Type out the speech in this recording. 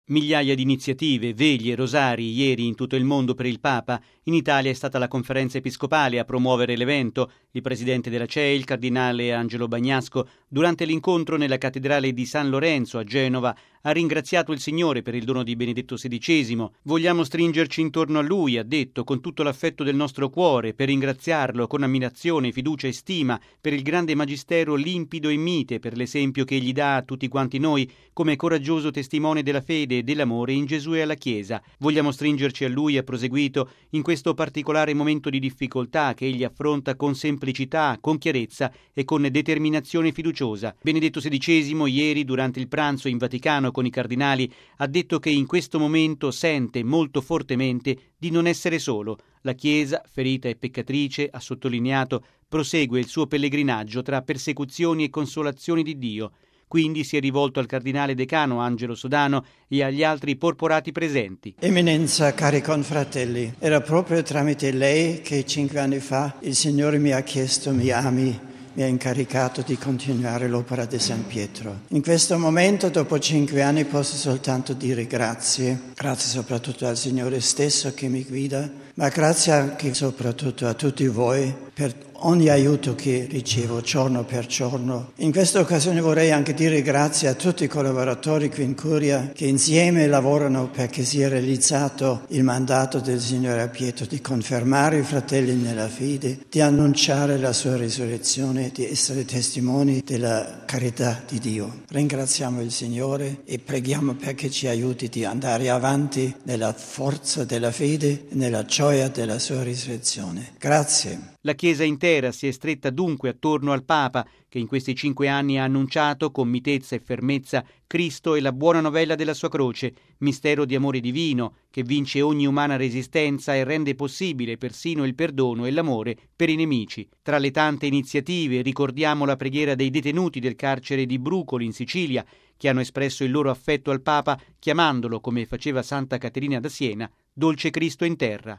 Migliaia di iniziative, veglie, rosari ieri in tutto il mondo per il Papa. In Italia è stata la Conferenza Episcopale a promuovere l'evento. Il presidente della CEI, il cardinale Angelo Bagnasco, durante l'incontro nella cattedrale di San Lorenzo a Genova, ha ringraziato il Signore per il dono di Benedetto XVI. Vogliamo stringerci intorno a lui, ha detto, con tutto l'affetto del nostro cuore, per ringraziarlo con ammirazione, fiducia e stima per il grande magistero limpido e mite, per l'esempio che egli dà a tutti quanti noi come coraggioso testimone della fede e dell'amore in Gesù e alla Chiesa. Vogliamo stringerci a lui, ha proseguito, in questo particolare momento di difficoltà che egli affronta con semplicità, con chiarezza e con determinazione fiduciosa. Benedetto XVI, ieri, durante il pranzo in Vaticano con i cardinali, ha detto che in questo momento sente molto fortemente di non essere solo. La Chiesa, ferita e peccatrice, ha sottolineato, prosegue il suo pellegrinaggio tra persecuzioni e consolazioni di Dio. Quindi si è rivolto al cardinale decano Angelo Sodano e agli altri porporati presenti. Eminenza, cari confratelli, era proprio tramite lei che 5 anni fa il Signore mi ha chiesto mi ami, mi ha incaricato di continuare l'opera di San Pietro. In questo momento, dopo 5 anni, posso soltanto dire grazie. Grazie soprattutto al Signore stesso che mi guida, ma grazie anche soprattutto a tutti voi per ogni aiuto che ricevo giorno per giorno. In questa occasione vorrei anche dire grazie a tutti i collaboratori qui in Curia che insieme lavorano perché sia realizzato il mandato del Signore Pietro di confermare i fratelli nella fede, di annunciare la sua risurrezione, di essere testimoni della carità di Dio. Ringraziamo il Signore e preghiamo perché ci aiuti di andare avanti nella forza della fede e nella gioia della sua risurrezione. Grazie. La Chiesa intera si è stretta dunque attorno al Papa, che in questi 5 anni ha annunciato con mitezza e fermezza Cristo e la buona novella della sua croce, mistero di amore divino che vince ogni umana resistenza e rende possibile persino il perdono e l'amore per i nemici. Tra le tante iniziative ricordiamo la preghiera dei detenuti del carcere di Brucoli in Sicilia, che hanno espresso il loro affetto al Papa chiamandolo, come faceva Santa Caterina da Siena, Dolce Cristo in terra.